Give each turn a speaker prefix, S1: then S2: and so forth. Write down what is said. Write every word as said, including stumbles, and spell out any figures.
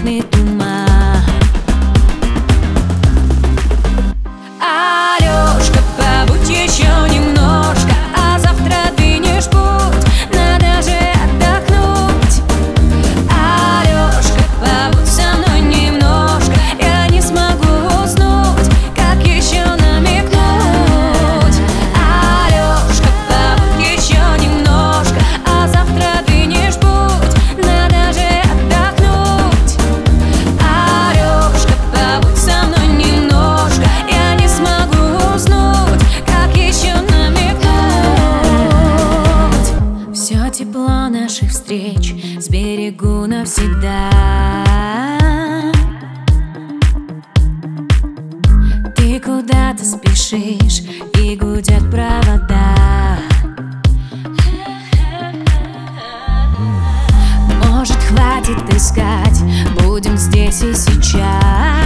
S1: пахнет туман. Алёшка, побудь еще немножко, а завтра двинешь путь, надо же отдохнуть. Алёшка, побудь со мной немножко, я не смогу уснуть, как еще намекнуть. Алёшка, побудь еще немножко, а завтра двинешь путь, надо же отдохнуть. Алёшка, побудь со мной немножко, я не смогу уснуть, как еще намекнуть. Все тепло наших встреч сберегу навсегда. Ты куда-то спешишь, и гудят провода. Может, хватит искать, будем здесь и сейчас.